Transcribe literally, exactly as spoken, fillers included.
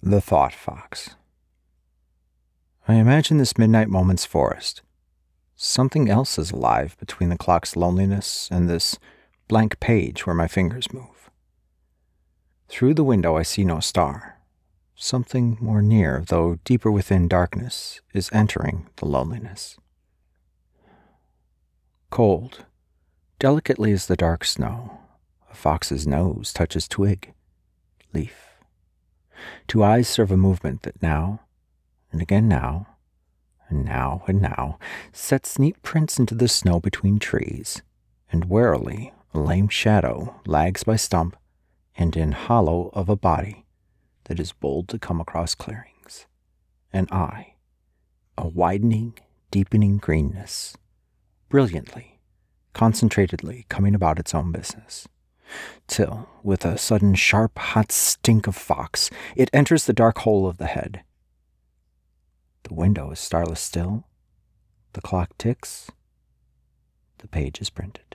The Thought Fox. I imagine this midnight moment's forest. Something else is alive between the clock's loneliness and this blank page where my fingers move. Through the window I see no star. Something more near, though deeper within darkness, is entering the loneliness. Cold, delicately as the dark snow, a fox's nose touches twig, leaf. Two eyes serve a movement that now, and again now, and now and now, sets neat prints into the snow between trees, and warily a lame shadow lags by stump and in hollow of a body that is bold to come across clearings, an eye, a widening, deepening greenness, brilliantly, concentratedly coming about its own business, till, with a sudden sharp, hot stink of fox, it enters the dark hole of the head. The window is starless still, the clock ticks, the page is printed.